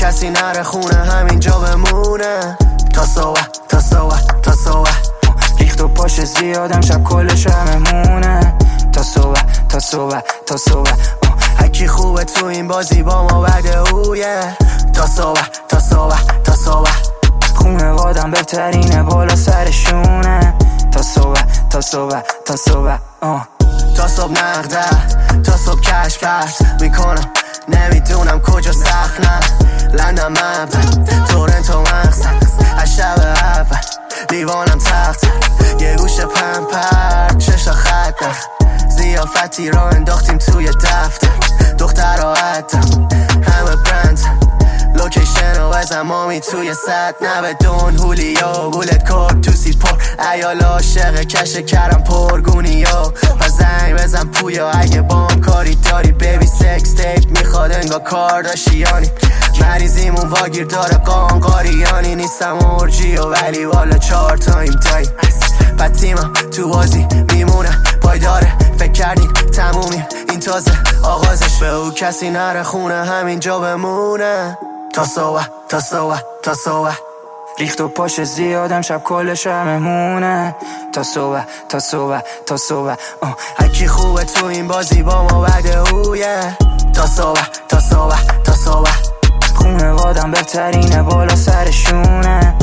کسی نره خونه همینجا بمونه تا صبح ریخت و پاش زیادم شب کل شبمونه تا صبح هکی خوبه تو این بازی با ما بده اویه تا صبح خونه وادم بهترینه بالا سرشونه تا صبح تا صبح نقده تا صبح کش پرت میکنم نمیدونم کجا سخت نه لندن مبدن تورنتو مقصد از شب اول دیوانم تخت یه گوش پمپر چشا خط زیافتی را انداختیم توی دفتر دختر را عدم همه برند لوکیشن و بزن مامی توی ست نبدون هولیا بولت کار تو سیت پر ایال عاشق کش کرم پرگونی ها و زنگ بزن پویا اگه بام کاری داری بیبی سکس تیپ میخواد انگا کارداشیانی مریضیمون واگیر داره قانقاریانی نیستم ارجی و ولی والا 4 تایم دایی بدتیمم تو بازی میمونه پایداره فکر کردیم تمومیم این تازه آغازش به او کسی نره خونه همینجا بمونه تا صبح ریخت و پاش زیادم شب کل شبمونه تا صبح هکی خوبه تو این بازی با ما بده اویه تا صبح خونه وادم بهترینه بالا سرشونه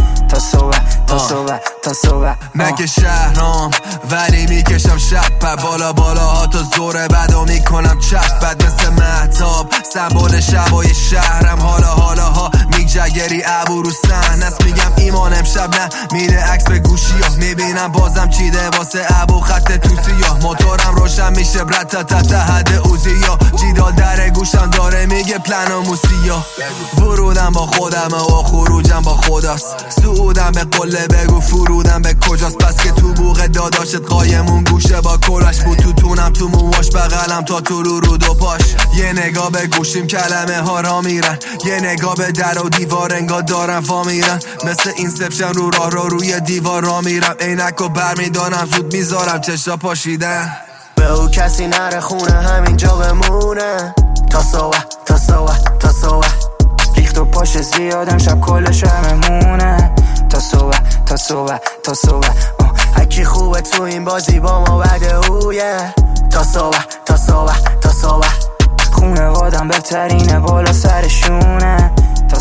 تا صبح نکه شهرام ولی میکشم شب بالا ها تا زور بدو میکنم چپ بد مثل مهتاب سمبول شبای شهرم حالا ها میگجگری ابو رو سحن است میگم ایمان امشب نه میره عکس به گوشی ها میبینم بازم چیده واسه ابو خط توسی ها موتورم روشن میشه برت حد اوزی ها جیدال در گوشم داره میگه پلن و موسی ها ورودم با خودم و خروجم با خداست سعودم به قله بگو فرودم به کجاست پس که تو بوغ داداشت قایمون گوشه با کلش بود تو تونم تو موهاش بغلم تا تو رو دو پاش یه نگاه به گوشیم کلمه ها را میرن یه نگاه به در و دیوار انگار دارن فا میرن مثل اینسپشن رو راه روی دیوار را میرم عینک و برمیدانم زود میذارم چشا پاشیدن به او کسی نره خونه همینجا بمونه تا صبح ریخت و پاش زیادم شب کل شبمونه تا صبح هکی خوبه تو این بازی با ما بده اویه تا صبح خونه وادم بهترینه بالا سرشونه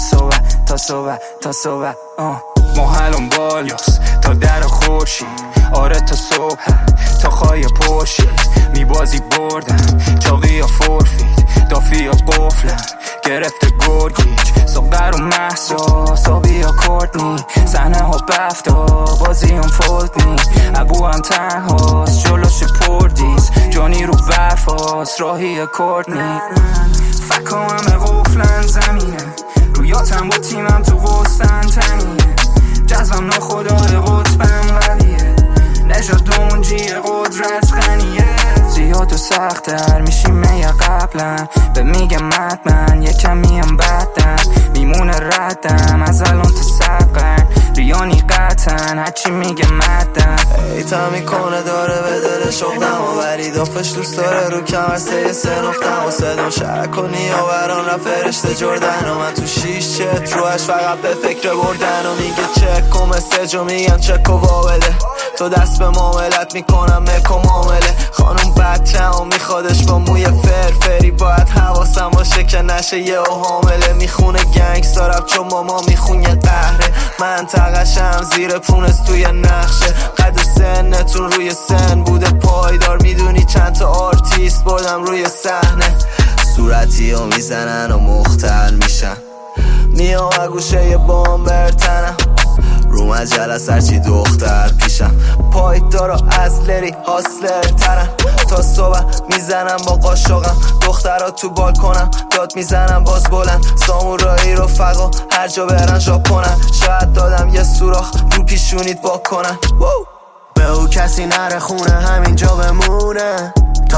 تا صبح محلم بالیاست تا در خورشید آره تا صبح تا خواهی پرشید میبازی بردم چاقی یا فورفید دافی یا قفلم گرفته گرگیج ساقر و محسا سابی یا کورتنی صحنه ها بفتا بازی هم فولتنی ابو هم تنهاست جلوش پردیز جانی رو برفاست راهی کورتنی فکا همه قفلن زمینه رویاتم با تیمم تو وستن تنیه جذبم ناخدای قطبم قویه نجات دومونجی قدرت غنیه زیاد و سختر میشیم یه قبلن به میگم حتما یه کمیم بدن میمونه ردم از الان تا سبقن ریانی قطن هرچی میگه مدن ایتا میکنه داره به دلش اقدم و ولی دافش دوست داره رو کمر سه نقطم و صدام شرک و نیاوران را فرشته جردن و من تو 6 چت روش فقط به فکر بردن و میگه چک و مسیج و میگم چک و وابده تو دست به معاملت میکنم مک و معامله خانوم بچه و میخوادش با موی فرفری باید حواسم باشه که نشه یه و حامله میخونه گنگستارم چون ماما میخونه قهره منطقشم زیر پونست توی نقشه قد سنتون روی سن بوده پایدار میدونی چند تا آرتیست بردم روی صحنه صورتی رو میزنن و مختل میشن میام گوشه یه بام برتنم رو مجله سرچی دختر پیشم پایدار و ازلری هاسلر ترن تا صبح میزنم با قاشقم دخترها تو بالکنم داد میزنم باز بلند سامورایی رفقا هر جا برن ژاپنن شاید دادم یه سوراخ رو پیشونیت وا کنن به او کسی نره خونه همینجا بمونه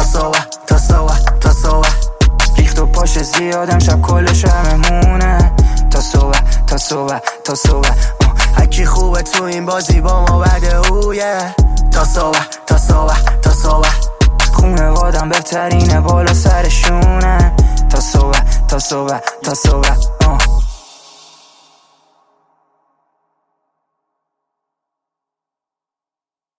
تا صبح ریخت و پاش زیادم شب کل شبمونه تا صبح هکی خوبه تو این بازی با ما بده اویه تا صبح خونه وادم بهترینه بالا سرشونه تا صبح